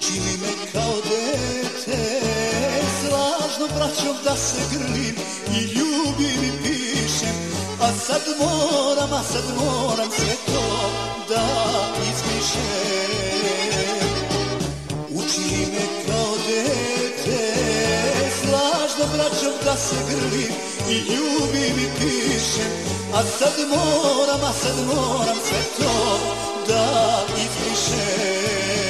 Učili me kao dete s lažnom braćom da se grlim i ljubim i pišem, a sad moram sve to da izbrišem. Učili me kao dete s lažnom braćom da se grlim i ljubim i pišem, a sad moram sve to da izbrišem.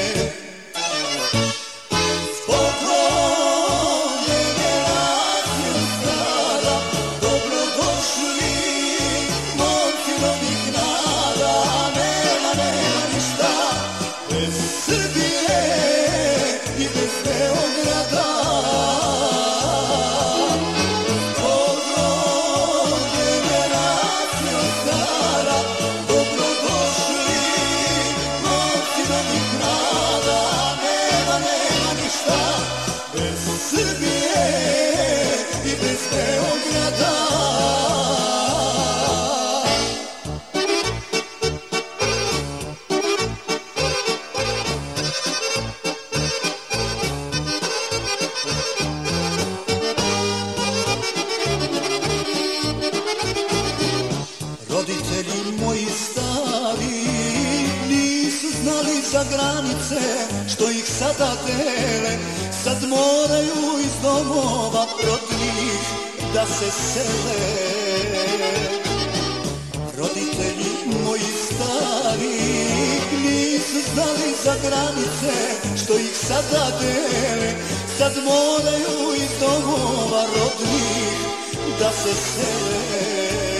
Roditelji moji stari nisu znali za granice što ih sada dele, sad moraju iz domova rodnih da se sele. Roditelji moji stari nisu znali za granice što ih sada dele, sad moraju iz domova rodnih da se sele.